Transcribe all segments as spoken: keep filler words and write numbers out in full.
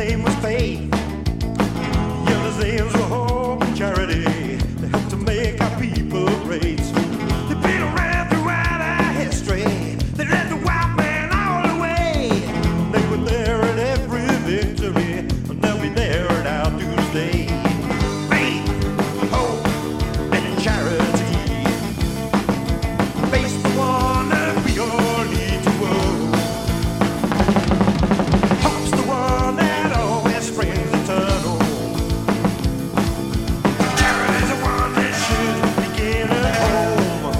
name was Faith. The other's names were Hope and Charity. They helped to make our people great. They've been around throughout our history. They led the white man all the way. They were there at every victory, and they'll be there at our doomsday. Faith, hope, and charity. Face the one that we all need to own. Hope's the one that always springs eternal. Charity's the one that should begin at home.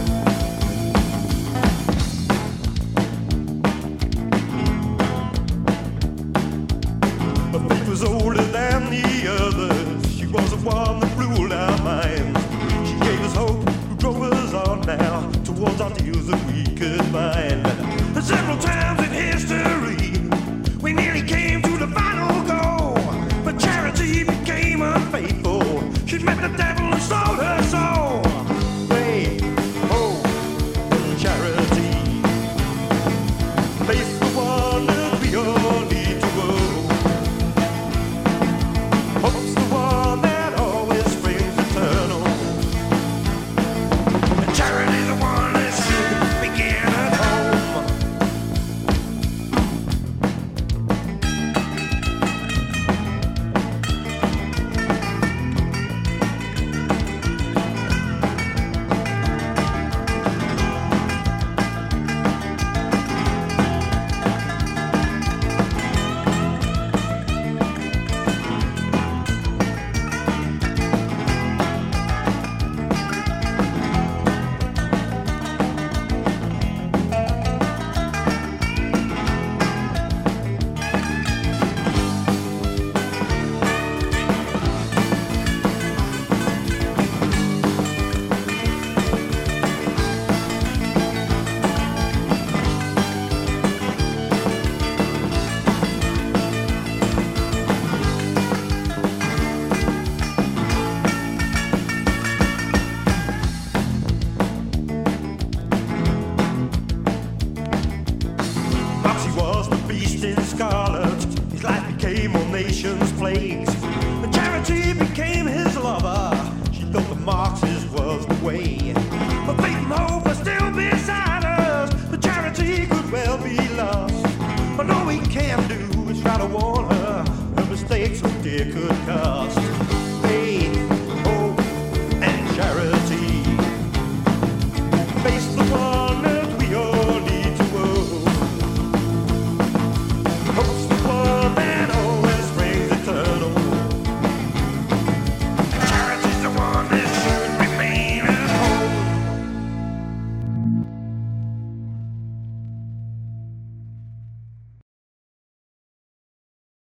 But Faith was older than the others. She was the one that ruled our minds. She gave us hope, who drove us on now towards ideals that we could find. And several times in history, we nearly came to the final goal. But Charity became unfaithful. She met the devil and sold her soul. Faith, hope, and charity. Faith's the one that we all need to own. Hope's the one that always springs eternal. And charity's the one that should begin at home. Moxie was the beast in scarlet. His life became all nations' plagues. And Charity became his lover. She thought the Marxist was the way.